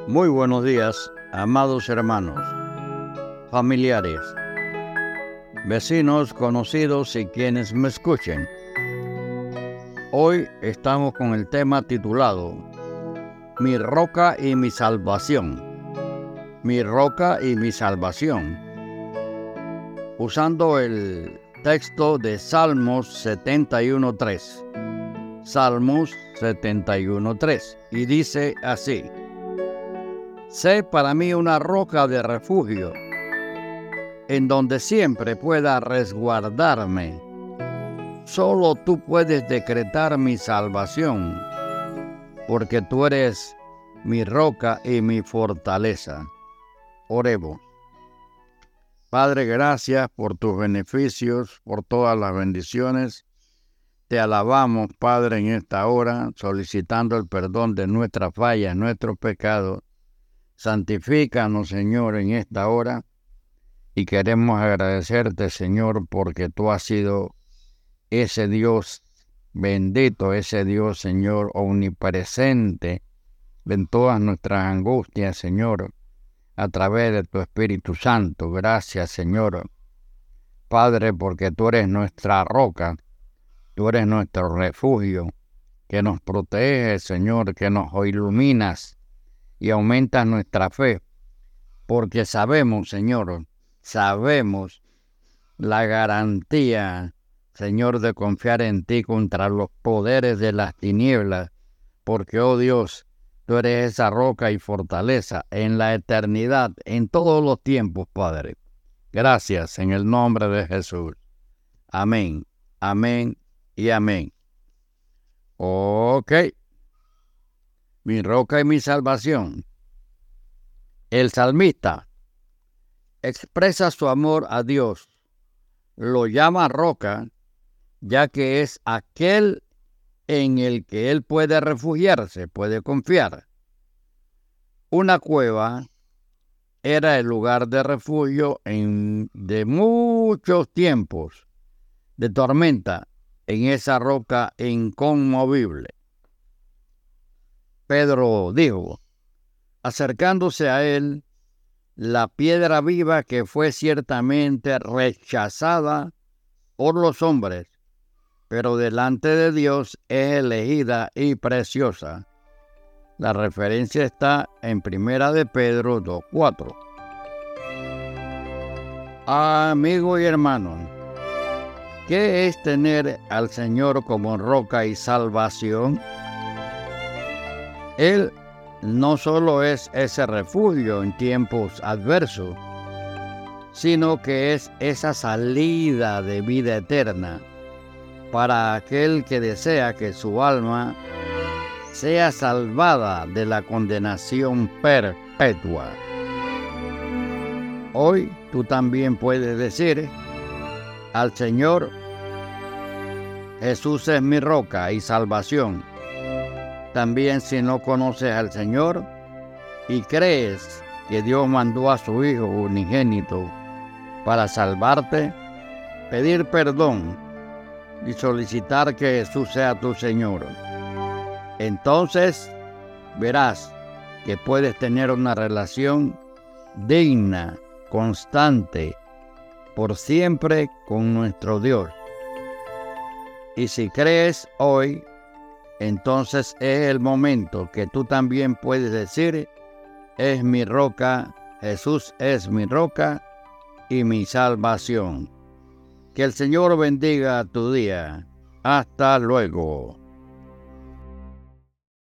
Muy buenos días, amados hermanos, familiares, vecinos, conocidos y quienes me escuchen. Hoy estamos con el tema titulado Mi roca y mi salvación. Mi roca y mi salvación. Usando el texto de Salmos 71.3. Salmos 71.3. Y dice así: Sé para mí una roca de refugio, en donde siempre pueda resguardarme. Solo tú puedes decretar mi salvación, porque tú eres mi roca y mi fortaleza. Oremos. Padre, gracias por tus beneficios, por todas las bendiciones. Te alabamos, Padre, en esta hora, solicitando el perdón de nuestras fallas, nuestros pecados. Santifícanos, Señor, en esta hora, y queremos agradecerte, Señor, porque tú has sido ese Dios bendito, ese Dios, Señor, omnipresente en todas nuestras angustias, Señor, a través de tu Espíritu Santo. Gracias, Señor, Padre, porque tú eres nuestra roca, tú eres nuestro refugio, que nos protege, Señor, que nos iluminas y aumentas nuestra fe, porque sabemos, Señor, sabemos la garantía, Señor, de confiar en ti contra los poderes de las tinieblas, porque, oh Dios, tú eres esa roca y fortaleza en la eternidad, en todos los tiempos, Padre. Gracias en el nombre de Jesús. Amén, amén y amén. Ok. Mi roca y mi salvación. El salmista expresa su amor a Dios. Lo llama roca, ya que es aquel en el que él puede refugiarse, puede confiar. Una cueva era el lugar de refugio de muchos tiempos de tormenta en esa roca inconmovible. Pedro dijo, acercándose a él, la piedra viva que fue ciertamente rechazada por los hombres, pero delante de Dios es elegida y preciosa. La referencia está en 1 de Pedro 2:4. Amigo y hermano, ¿qué es tener al Señor como roca y salvación? Él no solo es ese refugio en tiempos adversos, sino que es esa salida de vida eterna para aquel que desea que su alma sea salvada de la condenación perpetua. Hoy tú también puedes decir al Señor: Jesús es mi roca y salvación. También, si no conoces al Señor y crees que Dios mandó a su Hijo unigénito para salvarte, pedir perdón y solicitar que Jesús sea tu Señor. Entonces verás que puedes tener una relación digna, constante, por siempre con nuestro Dios. Y si crees hoy, entonces es el momento que tú también puedes decir: es mi roca, Jesús es mi roca y mi salvación. Que el Señor bendiga tu día. Hasta luego.